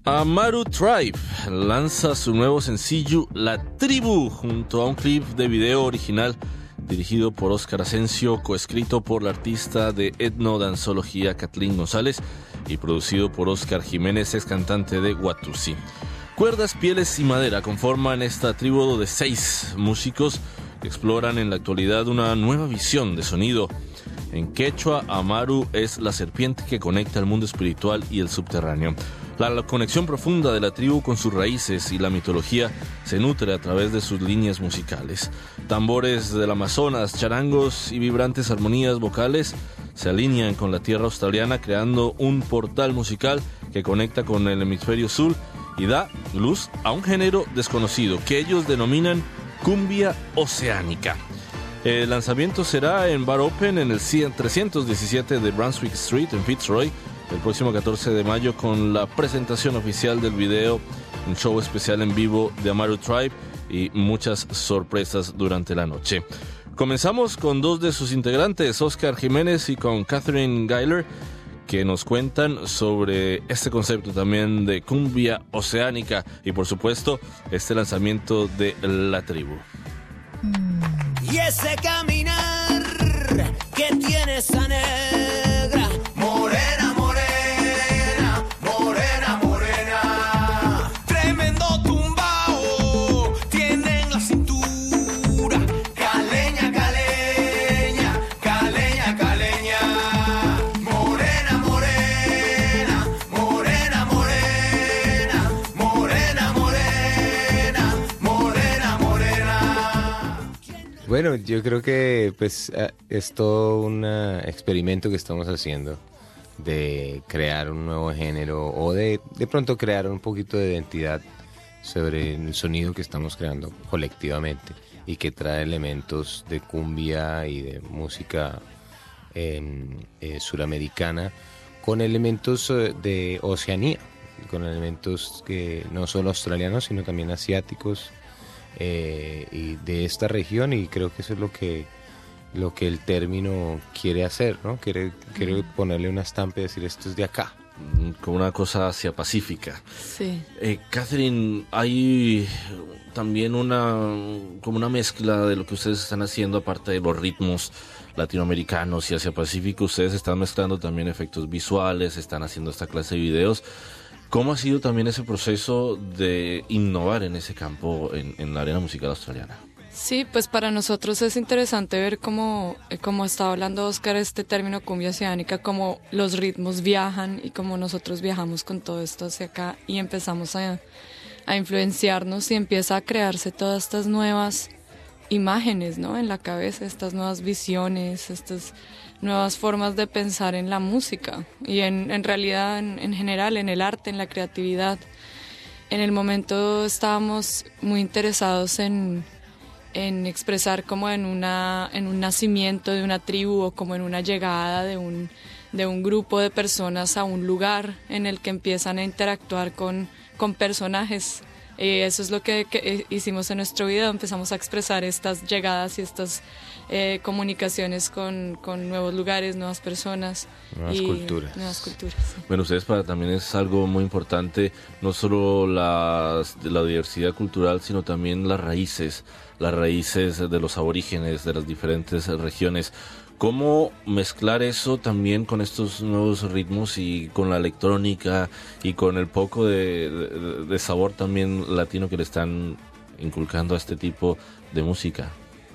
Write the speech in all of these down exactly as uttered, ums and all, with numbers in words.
Amaru Tribe lanza su nuevo sencillo La Tribu junto a un clip de video original dirigido por Oscar Asensio, coescrito por la artista de etnodanzología Kathleen González y producido por Oscar Jiménez, ex cantante de Watusi. Cuerdas, pieles y madera conforman esta tribu de seis músicos que exploran en la actualidad una nueva visión de sonido. En quechua, Amaru es la serpiente que conecta el mundo espiritual y el subterráneo. La, la conexión profunda de la tribu con sus raíces y la mitología se nutre a través de sus líneas musicales. Tambores del Amazonas, charangos y vibrantes armonías vocales se alinean con la tierra australiana, creando un portal musical que conecta con el hemisferio sur y da luz a un género desconocido que ellos denominan cumbia oceánica. El lanzamiento será en Bar Open en el trescientos diecisiete de Brunswick Street en Fitzroy el próximo catorce de mayo, con la presentación oficial del video, un show especial en vivo de Amaru Tribe y muchas sorpresas durante la noche. Comenzamos con dos de sus integrantes, Oscar Jiménez y con Catherine Geiler, que nos cuentan sobre este concepto también de cumbia oceánica y por supuesto este lanzamiento de La Tribu. Y ese caminar que tiene esa negra, morena, morena, morena, morena, tremendo tumbao tiene en la cintura, caleña, caleña, caleña, caleña, morena, morena, morena, morena, morena, morena, morena, morena. Bueno, yo creo que pues es todo un experimento que estamos haciendo de crear un nuevo género o de de pronto crear un poquito de identidad sobre el sonido que estamos creando colectivamente y que trae elementos de cumbia y de música eh, eh, suramericana con elementos de Oceanía, con elementos que no solo australianos sino también asiáticos. Eh, y de esta región, y creo que eso es lo que lo que el término quiere hacer, ¿no? Quiere, quiere ponerle una estampa y decir esto es de acá. Como una cosa hacia pacífica. Sí. Eh, Catherine, hay también una como una mezcla de lo que ustedes están haciendo, aparte de los ritmos latinoamericanos y Asia Pacífico. Ustedes están mezclando también efectos visuales, están haciendo esta clase de videos. ¿Cómo ha sido también ese proceso de innovar en ese campo en, en la arena musical australiana? Sí, pues para nosotros es interesante ver cómo, como estaba hablando Oscar, este término cumbia oceánica, cómo los ritmos viajan y cómo nosotros viajamos con todo esto hacia acá y empezamos a, a influenciarnos y empieza a crearse todas estas nuevas imágenes, ¿no? En la cabeza, estas nuevas visiones, estas nuevas formas de pensar en la música y en, en realidad en, en general, en el arte, en la creatividad. En el momento estábamos muy interesados en, en expresar como en, una, en un nacimiento de una tribu o como en una llegada de un, de un grupo de personas a un lugar en el que empiezan a interactuar con, con personajes. Eh, eso es lo que, que hicimos en nuestro video, empezamos a expresar estas llegadas y estas eh, comunicaciones con, con nuevos lugares, nuevas personas. Nuevas y culturas. Nuevas culturas, sí. Bueno, ustedes para también es algo muy importante, no solo la, la diversidad cultural, sino también las raíces, las raíces de los aborígenes de las diferentes regiones. ¿Cómo mezclar eso también con estos nuevos ritmos y con la electrónica y con el poco de, de, de sabor también latino que le están inculcando a este tipo de música?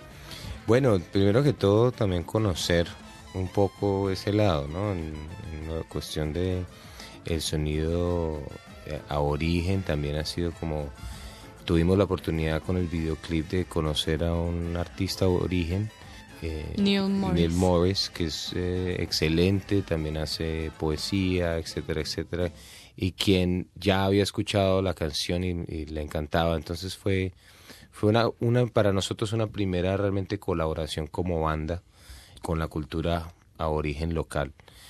Bueno, primero que todo también conocer un poco ese lado, ¿no? En, en la cuestión de el sonido aborigen también ha sido como... Tuvimos la oportunidad con el videoclip de conocer a un artista aborigen, Eh, Neil Morris. Neil Morris, que es eh, excelente, también hace poesía, etcétera, etcétera, y quien ya había escuchado la canción y, y le encantaba, entonces fue fue una, una para nosotros una primera realmente colaboración como banda con la cultura aborigen local.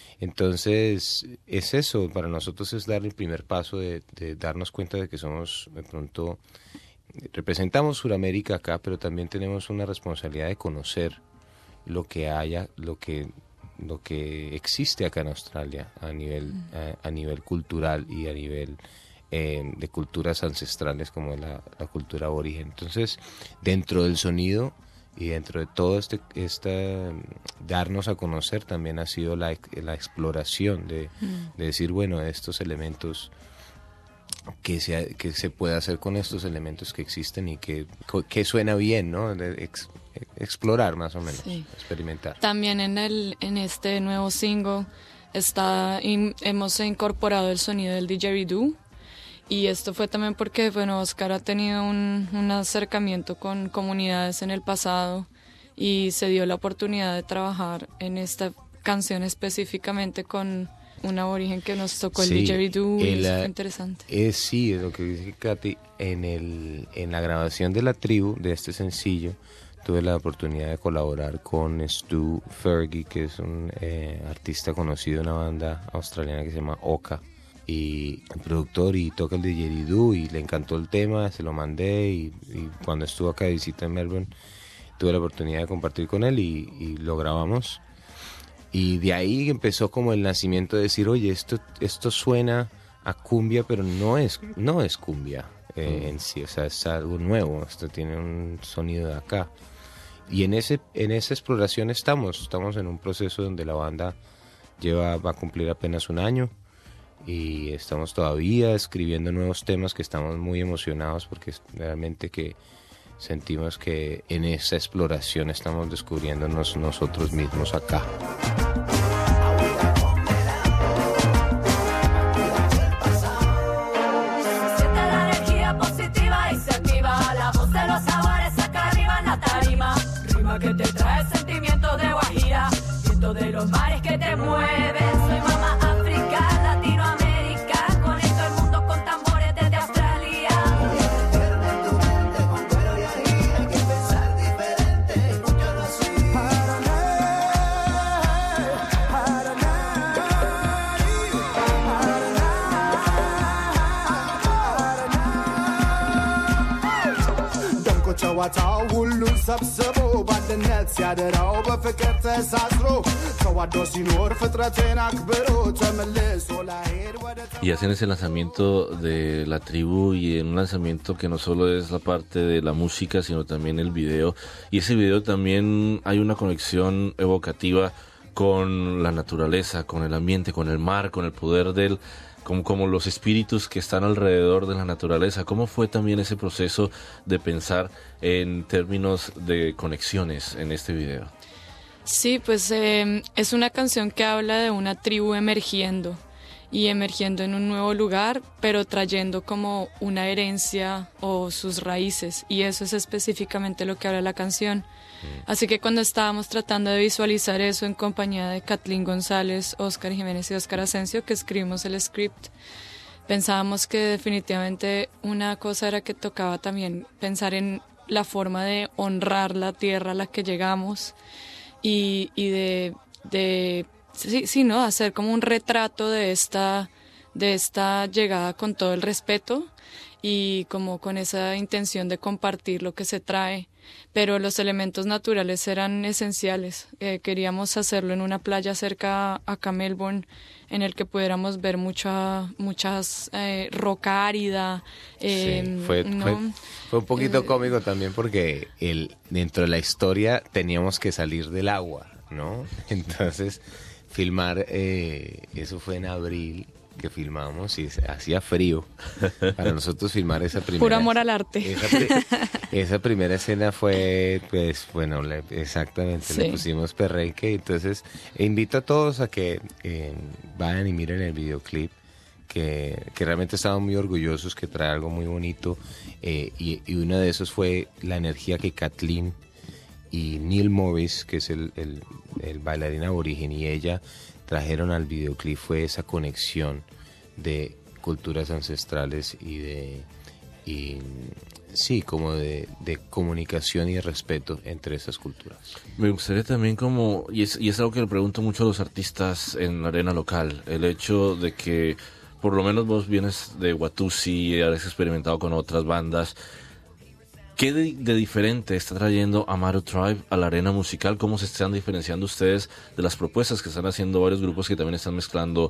Entonces es eso, para nosotros es dar el primer paso de, de darnos cuenta de que somos de pronto, representamos Sudamérica acá, pero también tenemos una responsabilidad de conocer lo que haya, lo que lo que existe acá en Australia a nivel a, a nivel cultural y a nivel eh, de culturas ancestrales como la, la cultura aborigen. Entonces, dentro del sonido y dentro de todo este, este darnos a conocer también ha sido la, la exploración de, mm. de decir, bueno, estos elementos, que se, que se puede hacer con estos elementos que existen y que, que suena bien, ¿no? De ex, explorar más o menos, sí. experimentar. También en, el, en este nuevo single está, in, hemos incorporado el sonido del didgeridoo. Y esto fue también porque, bueno, Oscar ha tenido un, un acercamiento con comunidades en el pasado y se dio la oportunidad de trabajar en esta canción específicamente con un aborigen que nos tocó el sí, didgeridoo. Y eso fue interesante. Es, sí, es lo que dice Katy. En, el, en la grabación de La Tribu, de este sencillo, tuve la oportunidad de colaborar con Stu Fergie, que es un eh, artista conocido de una banda australiana que se llama Oka. Y el productor y toca el didgeridoo y le encantó el tema, se lo mandé y, y cuando estuvo acá de visita en Melbourne tuve la oportunidad de compartir con él y, y lo grabamos y de ahí empezó como el nacimiento de decir, oye, esto esto suena a cumbia pero no es no es cumbia eh, mm. en sí, o sea, es algo nuevo, esto tiene un sonido de acá y en ese en esa exploración estamos, estamos en un proceso donde la banda lleva va a cumplir apenas un año y estamos todavía escribiendo nuevos temas que estamos muy emocionados porque realmente que sentimos que en esa exploración estamos descubriéndonos nosotros mismos acá. Siente la energía positiva y se activa la voz de los sabores acá arriba en la tarima, rima que te trae sentimientos de guajira, viento de los mares que te mueven, soy mamá África, Latinoamérica, conecto el mundo con tambores desde Australia. Meterme en tu mente con cuero y ají, hay que pensar diferente, mucho no soy. Paraná, Paraná, Paraná. ደምቆ ጨዋታው ሁሉን ሰብስቦ ባንድነት ሲያደራው በፍቅር ተሳስሮ ተዋዶ ሲኖር ፍጥረትን አክብሮ ተመልሶ ላሄድ ወደ Y hacen ese lanzamiento de La Tribu y en un lanzamiento que no solo es la parte de la música sino también el video, y ese video también hay una conexión evocativa con la naturaleza, con el ambiente, con el mar, con el poder del Como, como los espíritus que están alrededor de la naturaleza. ¿Cómo fue también ese proceso de pensar en términos de conexiones en este video? Sí, pues eh, es una canción que habla de una tribu emergiendo y emergiendo en un nuevo lugar, pero trayendo como una herencia o sus raíces, y eso es específicamente lo que habla la canción. Así que cuando estábamos tratando de visualizar eso en compañía de Kathleen González, Oscar Jiménez y Oscar Asensio, que escribimos el script, pensábamos que definitivamente una cosa era que tocaba también pensar en la forma de honrar la tierra a la que llegamos y, y de, de sí, sí, ¿no? hacer como un retrato de esta, de esta llegada con todo el respeto y como con esa intención de compartir lo que se trae. Pero los elementos naturales eran esenciales. Eh, queríamos hacerlo en una playa cerca acá a Melbourne, en el que pudiéramos ver mucha, muchas eh, roca árida. Eh, sí, fue, ¿no? fue, fue un poquito eh, cómico también porque el, dentro de la historia teníamos que salir del agua, ¿no? Entonces, filmar, eh, eso fue en abril que filmamos y hacía frío para nosotros filmar esa primera. Puro amor al arte. Esa, pri esa primera escena fue, pues, bueno, le, exactamente, sí. Le pusimos perrenque. Entonces, invito a todos a que eh, vayan y miren el videoclip, que, que realmente estaban muy orgullosos, que trae algo muy bonito. Eh, y, y uno de esos fue la energía que Kathleen y Neil Morris, que es el, el, el bailarín aborigen, y ella trajeron al videoclip, fue esa conexión de culturas ancestrales y de y sí, como de, de comunicación y de respeto entre esas culturas. Me gustaría también como, y es, y es algo que le pregunto mucho a los artistas en la arena local, el hecho de que por lo menos vos vienes de Watusi y has experimentado con otras bandas. ¿Qué de, de diferente está trayendo Amaru Tribe a la arena musical? ¿Cómo se están diferenciando ustedes de las propuestas que están haciendo varios grupos que también están mezclando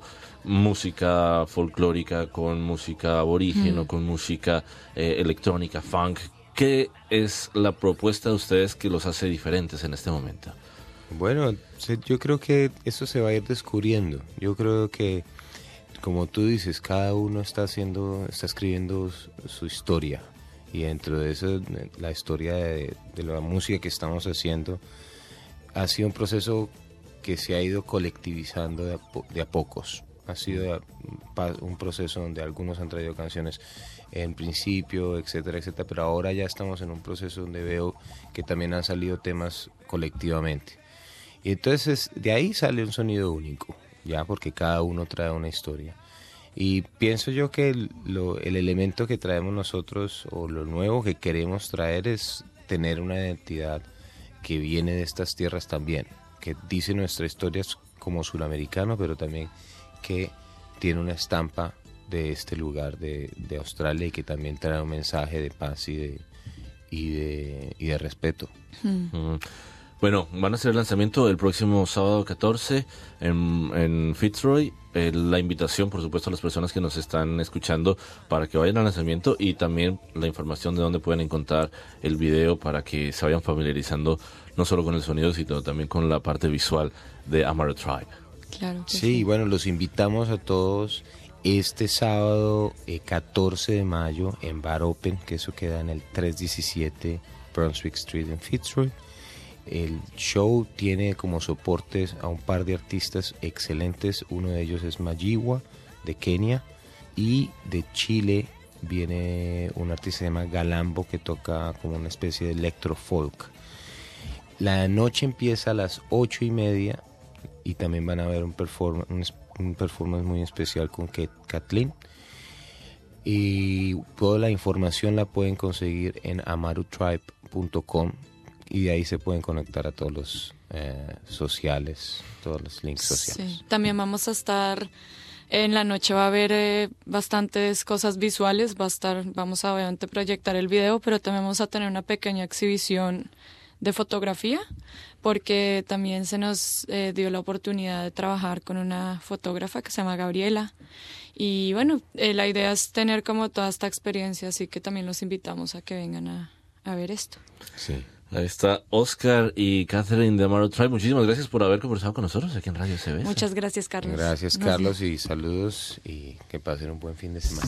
música folclórica con música aborigen mm. o con música eh, electrónica, funk? ¿Qué es la propuesta de ustedes que los hace diferentes en este momento? Bueno, yo creo que eso se va a ir descubriendo. Yo creo que, como tú dices, cada uno está haciendo, está escribiendo su, su historia. Y dentro de eso, la historia de, de la música que estamos haciendo ha sido un proceso que se ha ido colectivizando de a, po, de a pocos. Ha sido un proceso donde algunos han traído canciones en principio, etcétera, etcétera, pero ahora ya estamos en un proceso donde veo que también han salido temas colectivamente. Y entonces de ahí sale un sonido único, ya porque cada uno trae una historia. Y pienso yo que el, lo, el elemento que traemos nosotros, o lo nuevo que queremos traer, es tener una identidad que viene de estas tierras también, que dice nuestra historia como suramericano, pero también que tiene una estampa de este lugar de, de Australia y que también trae un mensaje de paz y de, y de, y de respeto. Mm. Mm. Bueno, van a hacer el lanzamiento el próximo sábado catorce en, en Fitzroy. Eh, la invitación, por supuesto, a las personas que nos están escuchando para que vayan al lanzamiento, y también la información de dónde pueden encontrar el video para que se vayan familiarizando no solo con el sonido, sino también con la parte visual de Amaru Tribe. Claro que sí, sí. Bueno, los invitamos a todos este sábado eh, catorce de mayo en Bar Open, que eso queda en el trescientos diecisiete Brunswick Street en Fitzroy. El show tiene como soportes a un par de artistas excelentes. Uno de ellos es Majiwa, de Kenia, y de Chile viene un artista que se llama Galambo, que toca como una especie de electro-folk. La noche empieza a las ocho y media y también van a ver un performance, un, un performance muy especial con Kathleen. Y toda la información la pueden conseguir en amaru tribe punto com. Y de ahí se pueden conectar a todos los eh, sociales, todos los links sociales. Sí. También vamos a estar, en la noche va a haber eh, bastantes cosas visuales, va a estar, vamos a obviamente proyectar el video, pero también vamos a tener una pequeña exhibición de fotografía, porque también se nos eh, dio la oportunidad de trabajar con una fotógrafa que se llama Gabriela. Y bueno, eh, la idea es tener como toda esta experiencia, así que también los invitamos a que vengan a, a ver esto. Sí. Ahí está Oscar y Catherine de Amaru Tribe. Muchísimas gracias por haber conversado con nosotros aquí en Radio C B S. Muchas gracias, Carlos. Gracias, Carlos, y saludos, y que pasen un buen fin de semana.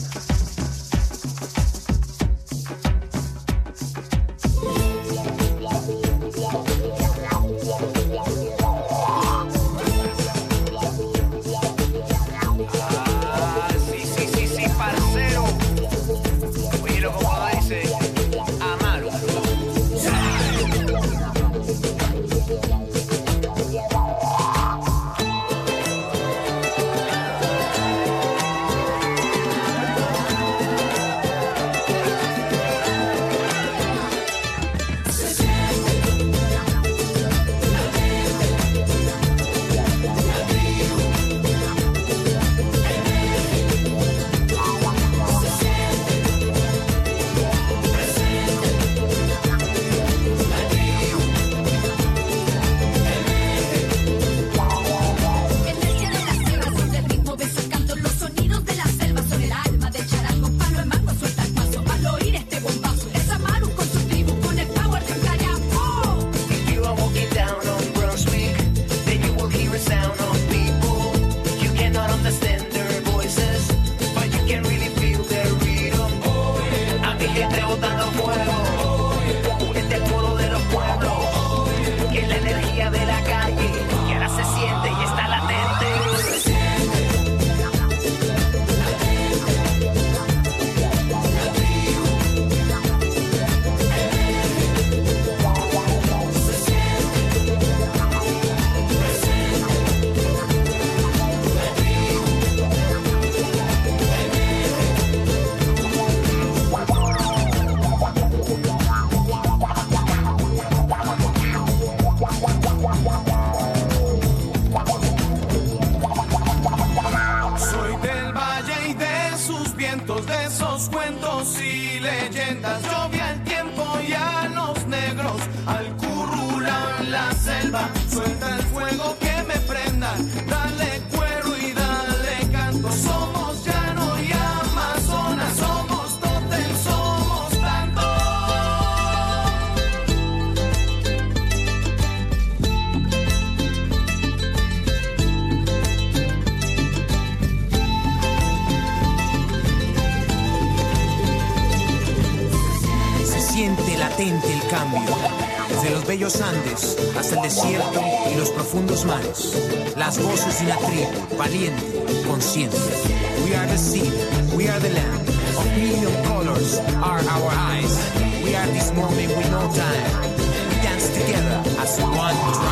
cientos de esos cuentos y leyendas. Llovía el tiempo y a los negros al currulan la selva. Suelta el fuego que me prenda, dale cuero y dale canto. Somos llano y Amazonas, somos totem, somos tanto. Se siente latente el cambio, desde los bellos Andes hasta el desierto y los profundos mares. Las voces de una tribu valiente, consciente. We are the sea, we are the land, of million colors are our eyes. We are this moment with no time. We dance together as one tribe.